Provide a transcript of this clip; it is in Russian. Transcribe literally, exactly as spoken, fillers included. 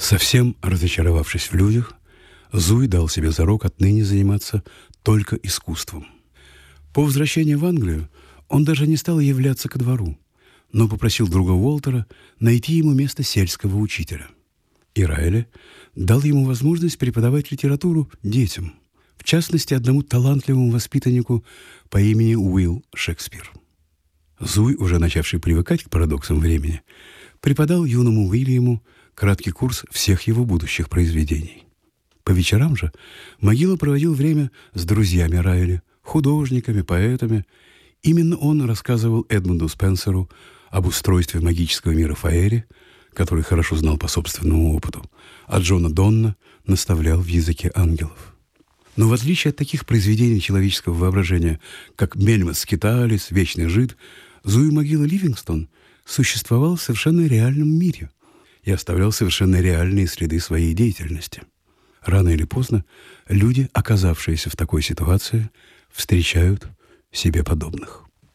Совсем разочаровавшись в людях, Зуй дал себе зарок отныне заниматься только искусством. По возвращении в Англию он даже не стал являться ко двору, но попросил друга Уолтера найти ему место сельского учителя. И Райли дал ему возможность преподавать литературу детям, в частности, одному талантливому воспитаннику по имени Уилл Шекспир. Зуй, уже начавший привыкать к парадоксам времени, преподал юному Уильяму краткий курс всех его будущих произведений. По вечерам же Могила проводил время с друзьями Райли, художниками, поэтами. Именно он рассказывал Эдмунду Спенсеру об устройстве магического мира Фаэри, который хорошо знал по собственному опыту, а Джона Донна наставлял в языке ангелов. Но в отличие от таких произведений человеческого воображения, как «Мельмот Скиталис», «Вечный жид», Зуи Могила Ливингстон существовал в совершенно реальном мире и оставлял совершенно реальные следы своей деятельности. Рано или поздно люди, оказавшиеся в такой ситуации, встречают себе подобных.